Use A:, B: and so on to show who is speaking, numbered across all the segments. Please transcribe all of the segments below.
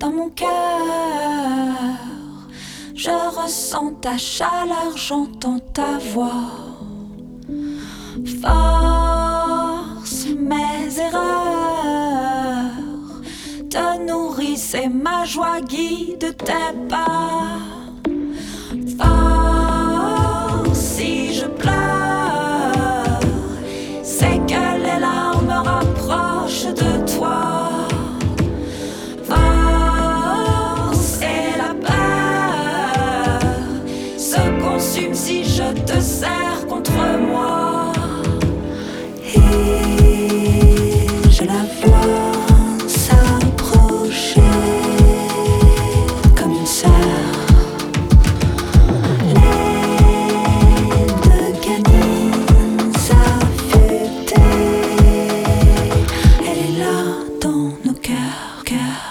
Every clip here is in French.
A: dans mon cœur. Je ressens ta chaleur, j'entends ta voix. Force mes erreurs, te nourrissent et ma joie guide tes pas. Force si je pleure, c'est que les larmes me rapprochent de toi. Force et la peur se consument si je te serre contre moi. Et je la vois s'approcher comme une sœur. Les deux canines affûtées, elle est là dans nos cœurs, cœurs.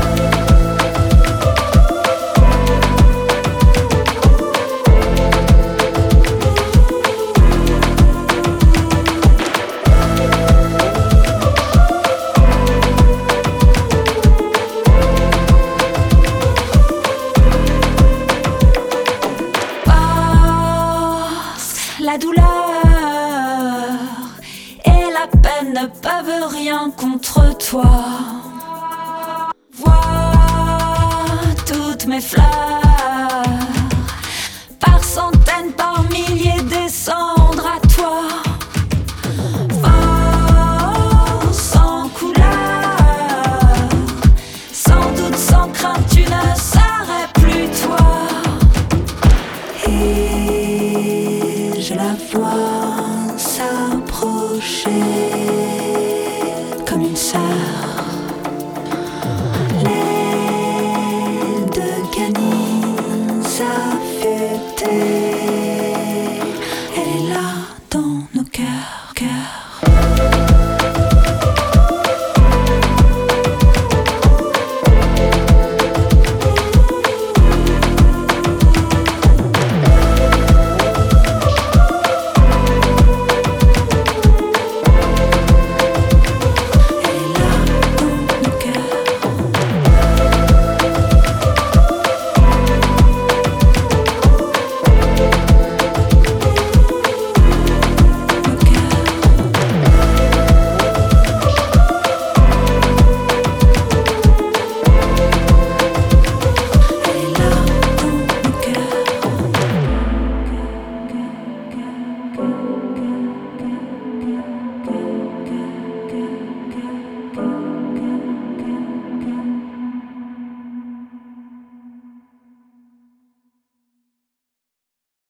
A: La douleur et la peine ne peuvent rien contre toi. Vois toutes mes fleurs, par centaines, par milliers descendre à toi. Force sans couleur, sans doute, sans crainte, tu ne serais plus toi. Et je la vois s'approcher comme une sœur.